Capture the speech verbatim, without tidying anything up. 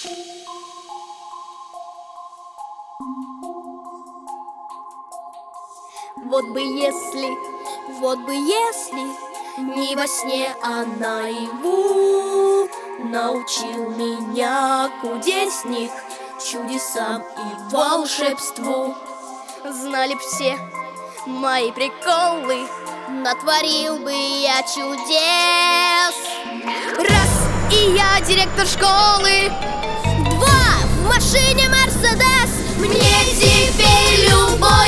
Вот бы если, вот бы если не во сне, а наяву научил меня кудесник чудесам и волшебству. Знали б все мои приколы, натворил бы я чудес. Раз, и я директор школы. Два, в машине Мерседес. Мне теперь любой